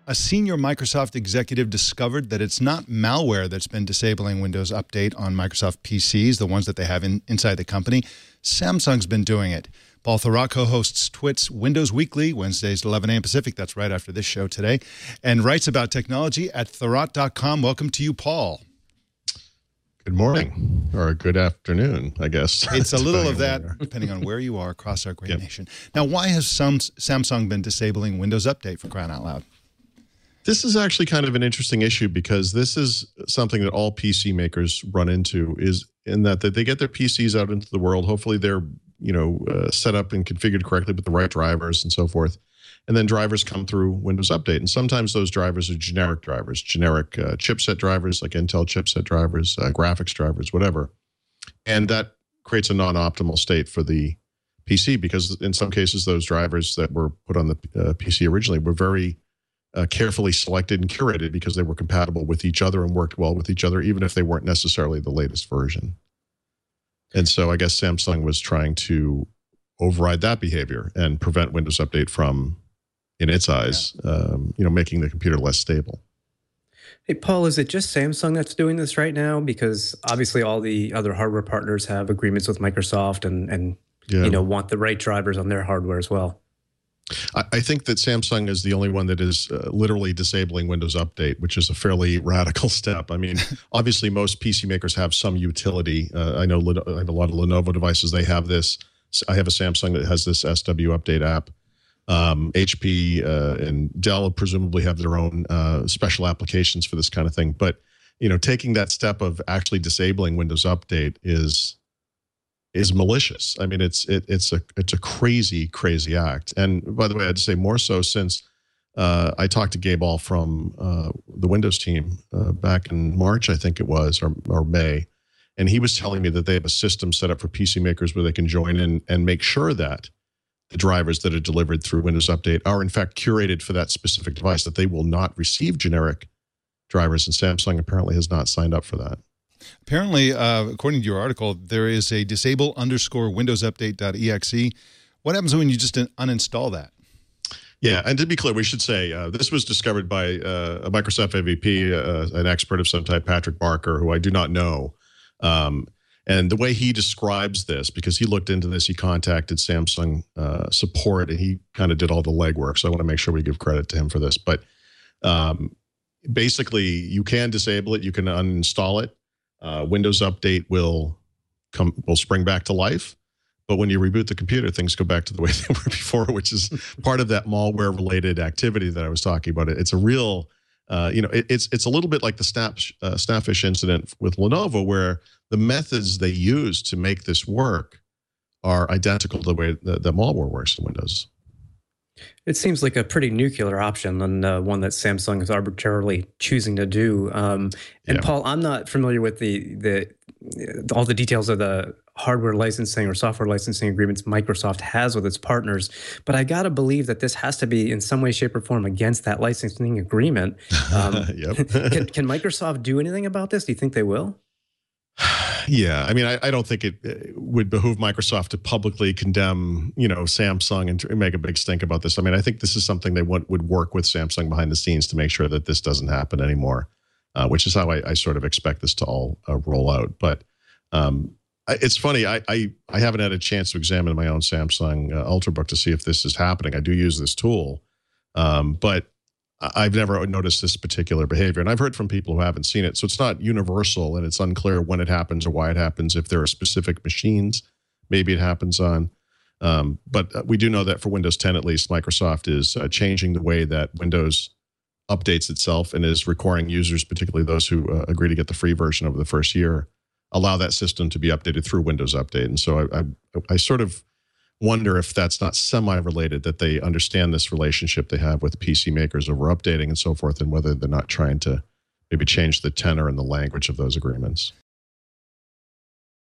A senior Microsoft executive discovered that it's not malware that's been disabling Windows Update on Microsoft PCs, the ones that they have inside the company. Samsung's been doing it. Paul Thurrott co-hosts Twit's Windows Weekly, Wednesdays at 11 a.m. Pacific. That's right after this show today. And writes about technology at Thurrott.com. Welcome to you, Paul. Good morning, or good afternoon, I guess. It's a little of that, depending on where you are across our great nation. Now, why has Samsung been disabling Windows Update, for crying out loud? This is actually kind of an interesting issue because this is something that all PC makers run into, is in that they get their PCs out into the world. Hopefully they're set up and configured correctly with the right drivers and so forth. And then drivers come through Windows Update. And sometimes those drivers are generic drivers, generic chipset drivers, like Intel chipset drivers, graphics drivers, whatever. And that creates a non-optimal state for the PC because in some cases, those drivers that were put on the PC originally were very carefully selected and curated because they were compatible with each other and worked well with each other, even if they weren't necessarily the latest version. And so I guess Samsung was trying to override that behavior and prevent Windows Update from, in its eyes, making the computer less stable. Hey, Paul, is it just Samsung that's doing this right now? Because obviously all the other hardware partners have agreements with Microsoft and want the right drivers on their hardware as well. I think that Samsung is the only one that is literally disabling Windows Update, which is a fairly radical step. I mean, obviously, most PC makers have some utility. I know I have a lot of Lenovo devices. They have this. I have a Samsung that has this SW Update app. HP and Dell presumably have their own special applications for this kind of thing. But, taking that step of actually disabling Windows Update is malicious. I mean, it's a crazy act. And by the way, I'd say more so since I talked to Gabe All from the Windows team back in March, I think it was, or May, and he was telling me that they have a system set up for PC makers where they can join in and make sure that the drivers that are delivered through Windows Update are in fact curated for that specific device, that they will not receive generic drivers. And Samsung apparently has not signed up for that. Apparently, according to your article, there is a disable_windowsupdate.exe. What happens when you just uninstall that? Yeah, and to be clear, we should say this was discovered by a Microsoft AVP, an expert of some type, Patrick Barker, who I do not know. And the way he describes this, because he looked into this, he contacted Samsung support, and he kind of did all the legwork. So I want to make sure we give credit to him for this. But basically, you can disable it. You can uninstall it. Windows Update will spring back to life, but when you reboot the computer, things go back to the way they were before, which is part of that malware-related activity that I was talking about. It's a real, it's a little bit like the Snapfish incident with Lenovo, where the methods they use to make this work are identical to the way that malware works in Windows. It seems like a pretty nuclear option, and one that Samsung is arbitrarily choosing to do. Paul, I'm not familiar with all the details of the hardware licensing or software licensing agreements Microsoft has with its partners, but I got to believe that this has to be in some way, shape, or form against that licensing agreement. Can Microsoft do anything about this? Do you think they will? Yeah, I mean, I don't think it would behoove Microsoft to publicly condemn, Samsung and make a big stink about this. I mean, I think this is something they would work with Samsung behind the scenes to make sure that this doesn't happen anymore, which is how I sort of expect this to all roll out. But it's funny, I haven't had a chance to examine my own Samsung Ultrabook to see if this is happening. I do use this tool, but I've never noticed this particular behavior, and I've heard from people who haven't seen it. So it's not universal, and it's unclear when it happens or why it happens. If there are specific machines, maybe it happens on. But we do know that for Windows 10, at least, Microsoft is changing the way that Windows updates itself and is requiring users, particularly those who agree to get the free version over the first year, allow that system to be updated through Windows Update. And so I sort of wonder if that's not semi-related, that they understand this relationship they have with PC makers over updating and so forth, and whether they're not trying to maybe change the tenor and the language of those agreements.